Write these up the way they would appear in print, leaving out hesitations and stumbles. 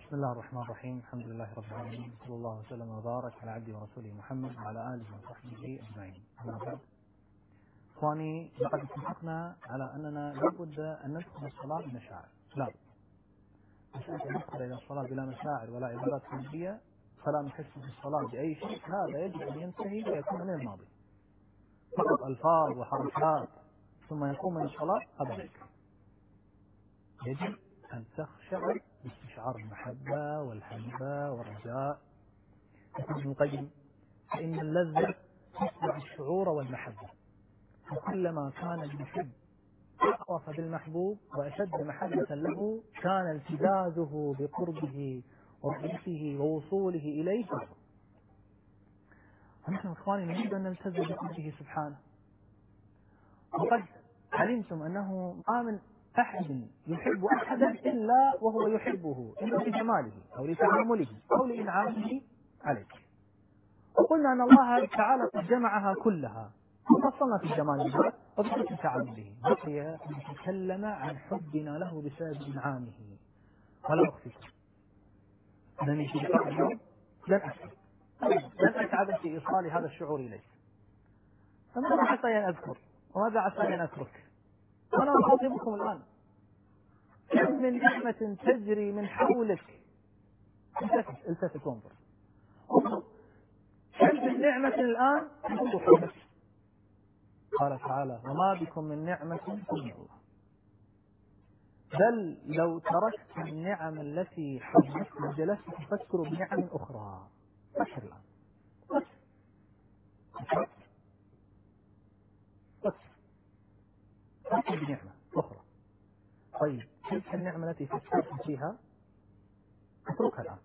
بسم الله الرحمن الرحيم. الحمد لله رب العالمين، صلى الله وسلم وبارك على عبده ورسوله محمد وعلى اله وصحبه اجمعين. اما بعد، اخواني، لقد اتفقنا على اننا لابد ان ندخل الصلاه بمشاعر. لا، مسألة ان ندخل الى الصلاه بلا مشاعر ولا عبادات قلبيه فلا نحس بالصلاه باي شيء، هذا يجب ان ينتهي ويكون من الماضي. فقط الفاظ وحركات ثم يقوم من الصلاه، هذا لا يجب أن تخشع باستشعار المحبة والهيبة والرجاء. يقول ابن القيم: فإن اللذة تتبع الشعور والمحبة، فكلما كان المحب أعرف بالمحبوب وأشد محبة له كان التذاذه بقربه ورؤيته ووصوله إليه فرض. ونحن إخواني نريد أن نلتزم بقربه سبحانه، وقد علمتم أنه ما من أحد يحب أحدا إلا وهو يحبه إما لجماله أو لتعامله أو لإنعامه عليه. وقلنا أن الله تعالى قد جمعها كلها وفصلنا في جماله وفي تعامله، بقي أن نتكلم عن حبنا له بسبب إنعامه. ولا أخفيكم أنني في لقاء اليوم لن أتعب في إيصال هذا الشعور إليه. فماذا عسى أن أذكر وماذا عسى أن أترك؟ وأنا أخاطبكم الآن، كم من نعمة تجري من حولك. التفت وانظر، كم من نعمة الآن تدور حولك. قال تعالى: وما بكم من نعمة فمن الله. بل لو تركت النعم التي حولك وجلست تفكر بنعم أخرى. فكر الآن، فكر بنعمة أخرى. طيب، تلك النعمة التي فكرت فيها اتركها الآن.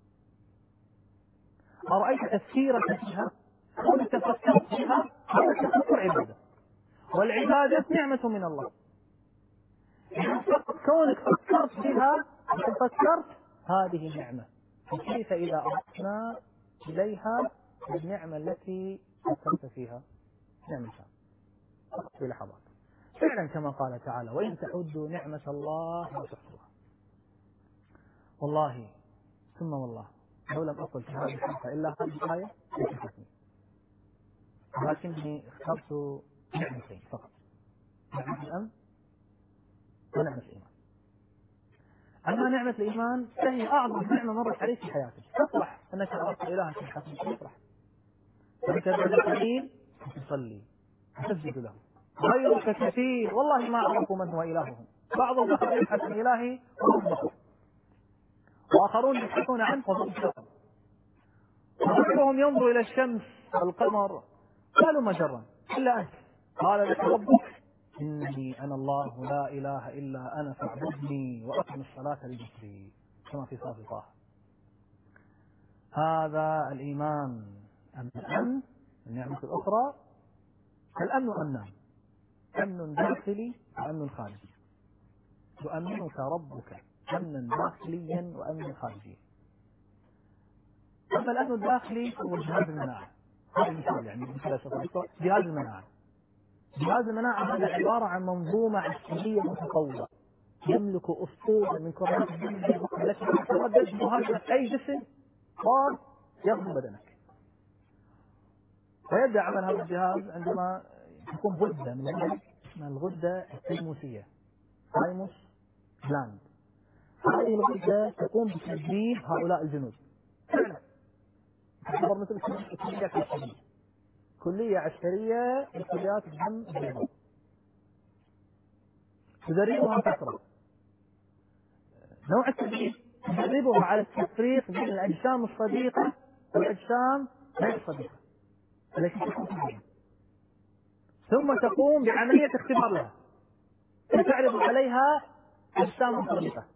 أرأيت تفكيرك فيها أو تفكرت فيها أو تفكر عبادة، والعبادة نعمة من الله. كونك فكرت فيها وتفكرت هذه النعمة، فكيف إذا أردنا إليها النعمة التي فكرت فيها؟ نعمتها في لحظات. فعلا كما قال تعالى: وإن تعدوا نعمة الله لا تحصوها. والله ثم والله لو لم أقل في هذه الحلقة إلا هذه الآية لكفتني، ولكني اخترت نعمتين فقط: نعمة الأمن ونعمة الإيمان. أما نعمة الإيمان فهي أعظم نعمة مرت عليك في حياتك. تفرح أنك عرفت إلها في حياتك، تفرح أنك تدعي تصلي وتسجد له. غيرك كثير والله ما عرفوا من هو إلههم، بعض البشر يبحث عن إلهه وهم بشر، وآخرون يبحثون عنه وهم بشر، وغيرهم ينظر إلى الشمس والقمر قالوا مجرا إلا أنت. قال لك ربك: إنني أنا الله لا إله إلا أنا فاعبدني وأقم الصلاة لذكري، كما في سورة طه. هذا الإيمان. أما الأمن، النعمة الأخرى، فالأمن أمنان: أمن داخلي وأمن خارجي. يؤمنك ربك أمنا داخليا وأمنا خارجيا. أما الأمن الداخلي هو جهاز المناعة. هذا المثال، يعني جهاز المناعة. جهاز المناعة هذا عبارة عن منظومة عسكرية متطورة يملك أسطول من كرات الدم التي تتردد بمهاجمة أي جسم ويغزو بدنك. ويبدأ عمل هذا الجهاز عندما تكون غدة من اسمها الغدة التيموسية، تايموس جلاند. هذه الغدة تقوم بتدريب هؤلاء الجنود. فعلا تعتبر مثل كليات عسكرية، كلية عسكرية لكليات الدم البيضاء، تدربها فترة. نوع التدريب تدربها على التفريق بين الأجسام الصديقة والأجسام غير الصديقة التي تكون في الجسم، ثم تقوم بعملية اختبار لها تعرض عليها أجسام صديقة.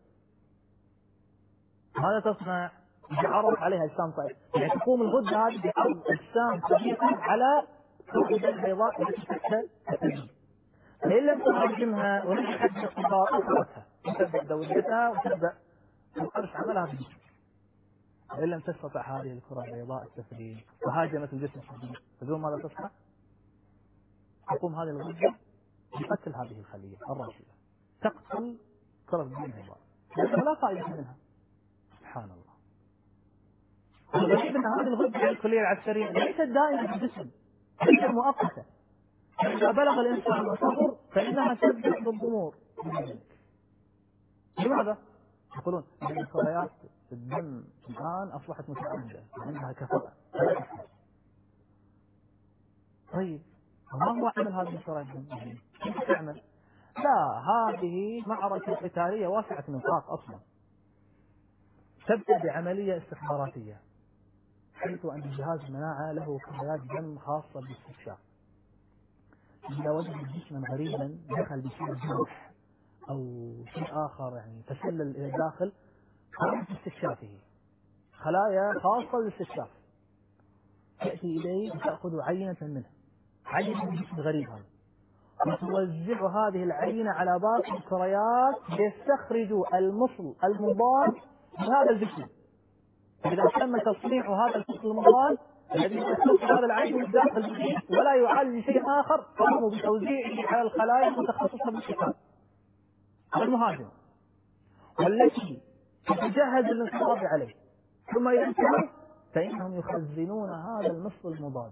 ماذا تصنع؟ تعرض عليها أجسام صديقة، يعني تقوم الغدة هذه بعرض أجسام صديقة على الغدة البيضاء التي تحت التدريب. فإن لم تقدمها ونجحت في الاختبار أخرتها وتبدأ دورتها وتبدأ تمارس عملها في الجسم. وإن لم تستطع هذه الكرة البيضاء التفريغ وهاجمت الجسم الصديق، فدون ماذا تصنع؟ تقوم هذه الغدة بقتل هذه الخلية الراشدة، تقتل كرة الدم البيضاء لأنها لا فائدة منها. سبحان الله. الغريب أن هذه الغدة الكلية العسكرية ليست دائما في الجسم، ليست مؤقتة. إذا بلغ الإنسان وصبر فإنها تبدأ بالضمور. لماذا؟ يقولون أن كريات الدم الآن أصبحت متعددة وعندها كفاءة. طيب ما هو عمل هذه كريات الدم؟ كيف تعمل؟ لا، هذه معركة قتالية واسعة النطاق أصلا. تبدأ بعملية استخباراتية، حيث أن جهاز المناعة له كريات دم خاصة بالاستكشاف. إذا وجد جسما غريبا دخل بشيء جرح أو شيء آخر يعني تسلل إلى الداخل، قام باستكشافه. خلايا خاصة بالاستكشاف تأتي إليه وتأخذ عينة منه، عينة من الجسم الغريب هذا، وتوزع هذه العينة على باقي الكريات ليستخرجوا المصل المضاد لهذا الجسم. فإذا تم تصنيع هذا المصل المضاد الذي يستخرج هذا العين من داخل الجسم ولا يعالج شيء آخر، قاموا بتوزيعه على الخلايا المتخصصة بالشفاء المهاجمة والتي تتجهز للانقضاض عليه. ثم إذا انتهوا فإنهم يخزنون هذا المصل المضاد.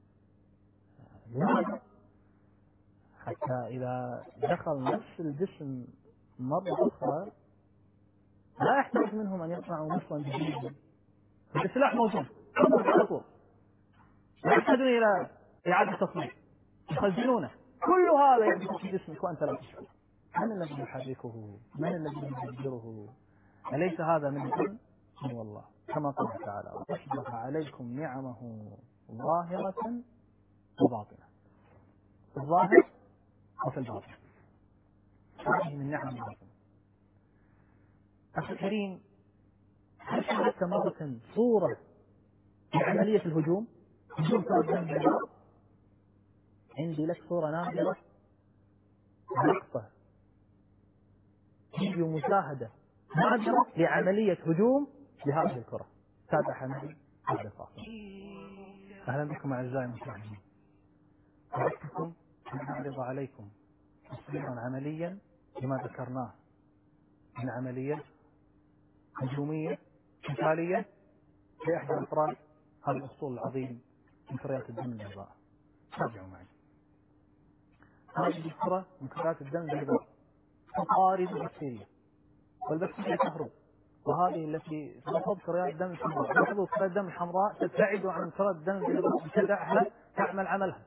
لماذا؟ حتى إذا دخل نفس الجسم مرة أخرى لا يحتاج منهم أن يصنعوا مصلا جديدا، السلاح موجود على طول، لا يحتاجون إلى إعادة تصنيع، يخزنونه. كل هذا يحدث في جسمك وأنت لا تشعر. من الذي يحركه؟ من الذي يدبره؟ أليس هذا من العلم؟ والله كما قال تعالى: وأسبغ عليكم نعمه ظاهرة وباطنة، في الظاهر وفي الباطن. هذه من نعم الباطن. أخي الكريم، هل شاهدت مرة صورة لعملية الهجوم؟ هجوم فرد. عندي لك صورة نادرة، لقطة فيديو مشاهدة نادرة لعملية هجوم لهذه الكرة. تابعها معي بعد الفاصل. أهلا بكم أعزائي المشاهدين. أردتكم أن أعرض عليكم تصويرا عمليا لما ذكرناه من عملية هجومية قتالية لإحدى أفراد هذا الأسطول العظيم من كريات الدم البيضاء. تابعوا معي. هذه الكرة من كريات الدم البيضاء تطارد البكتيريا، والبكتيريا تهرب، وهذه التي ترفض كريات الدم الحمراء. لاحظوا كريات الدم الحمراء تبتعد عن كريات الدم البيضاء وتدعها تعمل عملها،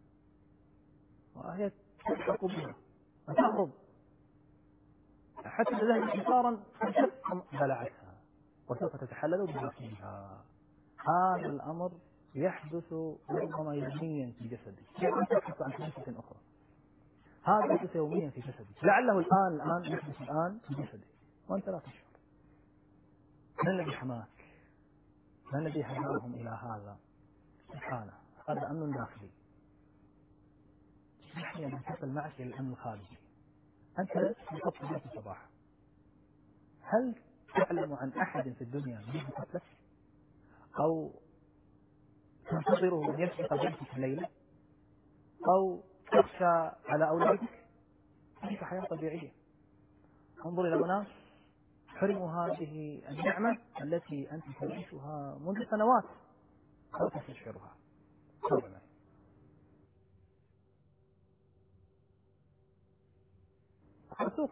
وهي تلحق بها وتهرب حتى إذا ذهبت انتصارا بلعتها وسوف تتحلل بداخلها. هذا الأمر يحدث ربما يوميا في جسدك، تبحث عن حادثة أخرى. هذا يحدث يوميا في جسدك، لعله الآن يحدث الآن في جسدك وأنت لا تشعر. من الذي حماك؟ من الذي هداهم إلى هذا؟ سبحانه. هذا أمن داخلي. نحن ننتقل معك إلى الأمن الخارجي. أنت في بيت الصباح، هل تعلم عن أحد في الدنيا يريد قتلك؟ أو تنتظره أن يسبق بيتك الليلة؟ أو تخشى على أولادك؟ هذه حياة طبيعية. انظر إلى أناس حرموا هذه النعمة التي أنت تعيشها منذ سنوات لا تستشعرها. السوق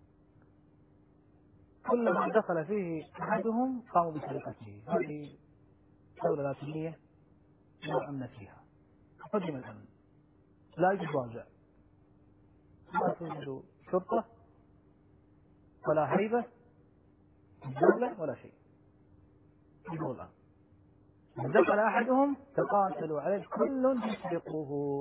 كلما دخل فيه أحدهم قاموا بسرقته. هذه دولة لاتينية لا أمن فيها، قدم الأمن، لا يوجد واجع، لا توجد شرطة ولا هيبة الدولة ولا شيء. يقول الآن إذا دخل أحدهم تقاتلوا عليه، كل يسرقه.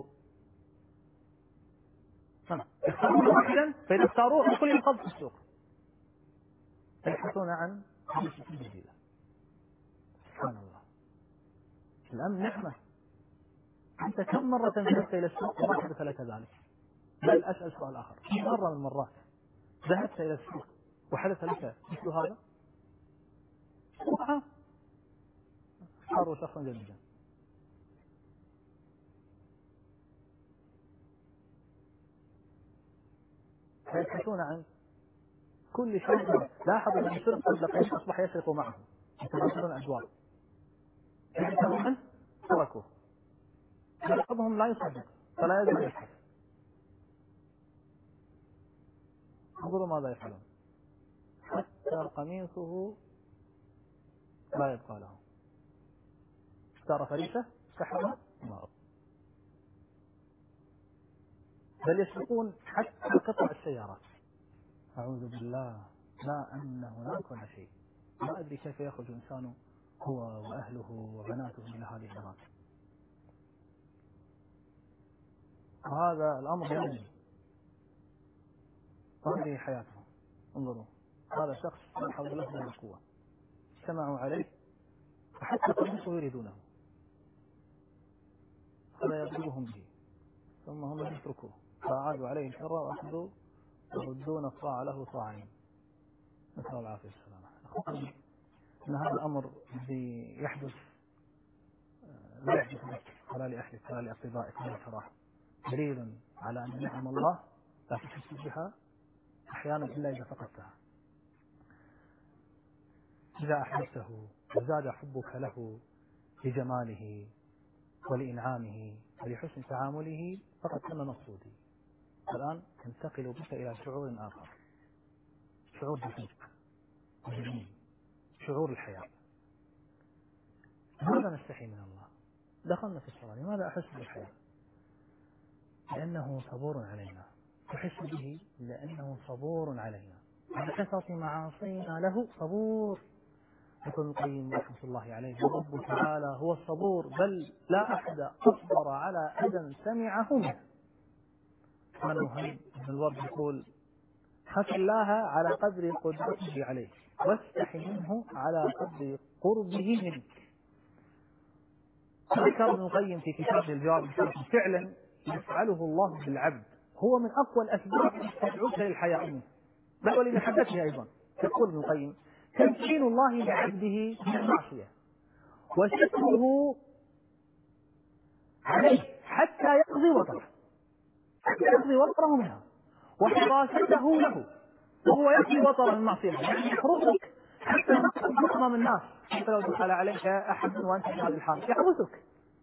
يختارون واحدا، فإذا اختاروه الكل ينقض في السوق، يبحثون عن حديث جديدة. سبحان الله. الأمن نعمة. أنت كم مرة ذهبت إلى السوق وما حدث لك ذلك؟ بل أسأل سؤال آخر، مرة من المرات ذهبت إلى السوق وحدث لك مثل هذا؟ اختاروا شخصا جديدا. فيبحثون عن كل شيء. لاحظ أن الشرك قبل قليل أصبح يسرق معه، يتبادلون الأدوار، يحسبون عنه تركوه، بعضهم لا يصدق فلا يزال يبحث. انظروا ماذا يفعلون، حتى قميصه لا يبقى له، اشترى فريسة سحبها نار، بل يسرقون حتى قطع السيارات. أعوذ بالله، لا أن هناك ولا شيء. ما أدري كيف يخرج إنسان هو وأهله وبناته إلى هذه الأماكن. وهذا الأمر يومي، وهذه حياته. انظروا، هذا شخص لا حول له ولا قوة، اجتمعوا عليه وحتى قميصه يريدونه، فلا يضربهم به، ثم هم يتركوه، فعادوا عليه الشر وأخذوا يردون الطاعة له طاعين، نسأل الله العافية والسلامة. أقول أن هذا الأمر الذي يحدث لا يحدث لك ولا لأهلك ولا لأقربائك ولا تراه، دليل على أن نعم الله لا تحس بها أحيانا إلا إذا فقدتها. إذا أحببته وزاد حبك له لجماله ولإنعامه ولحسن تعامله فقد تم مقصودي. الآن تنتقل بك إلى شعور آخر، شعور دقيق وجميل، شعور الحياة. لماذا نستحي من الله؟ دخلنا في الصلاة، لماذا أحس بالحياة؟ لأنه صبور علينا. تحس به لأنه صبور علينا، على كثرة معاصينا له صبور. يقول ابن القيم رحمة الله عليه: الرب تعالى هو الصبور، بل لا أحد أصبر على أذى سمعه منه. من مهم ابن الورد يقول: خف الله على قدر قدرته عليك، واستحي منه على قدر قربه منك. ذكر ابن القيم في كتابه الجواب فعلا يفعله الله بالعبد هو من أقوى الأسباب التي تدعوك للحياة منه، بل ولمحبته أيضا. يقول ابن القيم: تمكين الله لعبده من المعصية وستره عليه حتى يقضي وطره منها، وحراسته له وهو يقضي وطره من المعصية، يعني يحرسك حتى تقضي أمام الناس. حتى لو دخل عليك أحد وأنت في هذه الحال يحرسك.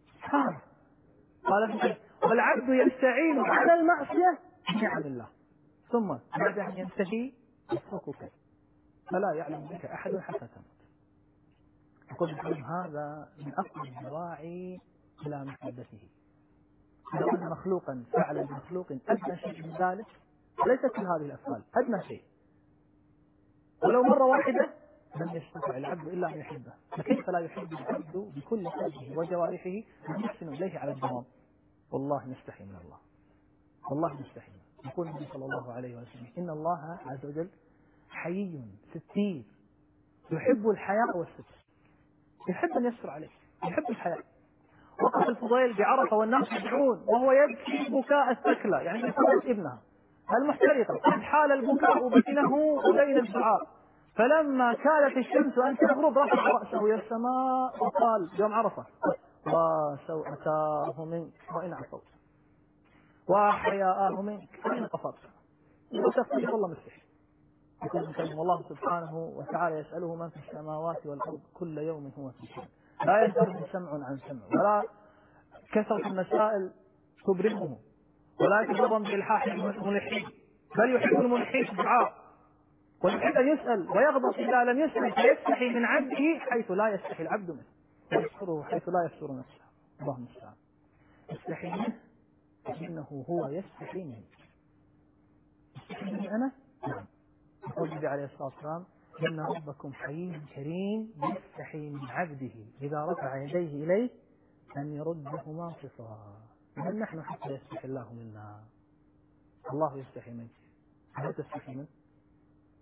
قال ابن: والعبد يستعين على المعصية بنعم الله، ثم بعد أن ينتهي يتركك فلا يعلم بك أحد حتى تموت. يقول هذا من أقوى الدواعي إلى محبته. لو أن مخلوقا فعل بمخلوق أدنى شيء من ذلك، وليس كل هذه الأفعال أدنى شيء، ولو مرة واحدة لم يستطع العبد إلا أن يحبه، فكيف لا يحب العبد بكل قلبه وجوارحه ويحسن إليه على الدوام؟ والله نستحي من الله، والله نستحي. يقول النبي صلى الله عليه وسلم: إن الله عز وجل حيي ستير يحب الحياء والستر، يحب أن يستر عليك، يحب الحياء. وقف الفضيل بعرفة والناس يدعون وهو يبكي بكاء الثكلى، يعني يفرق ابنها المحترقة، قد حال البكاء بينه وبين الدعاء، فلما كادت الشمس أن تغرب رفع رأسه إلى السماء وقال يوم عرفة: وسوءتاه منك وإن عصوت، وحياءه منك وإن قصرت. وتقول والله مستحي. يقول والله سبحانه وتعالى يسأله من في السماوات والأرض كل يوم هو في شأن، لا يزال سمع عن سمع، ولا كثرة المسائل تبرمه، ولا يتغضب بإلحاح الملحين، بل يحب الملحين الدعاء، ويحب أن يسأل ويغضب إذا لم يسأل، فيستحي من عبده حيث لا يستحي العبد منه، ويستره حيث لا يستر نفسه. اللهم المستعان. استحي منه فإنه هو يستحي منك. استحي مني أنا؟ نعم. يقول النبي عليه الصلاة والسلام: إن ربكم حي كريم يستحي من عبده إذا رفع يديه إليه أن يردهما صفرا. من نحن حتى يستحي الله منا؟ الله يستحي منك، هل تستحي منه؟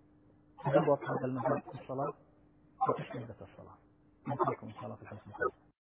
تجربوا هذا المجال في الصلاة وتشمل الصلاة. نلقاكم إن شاء الله في الحلقة القادمة.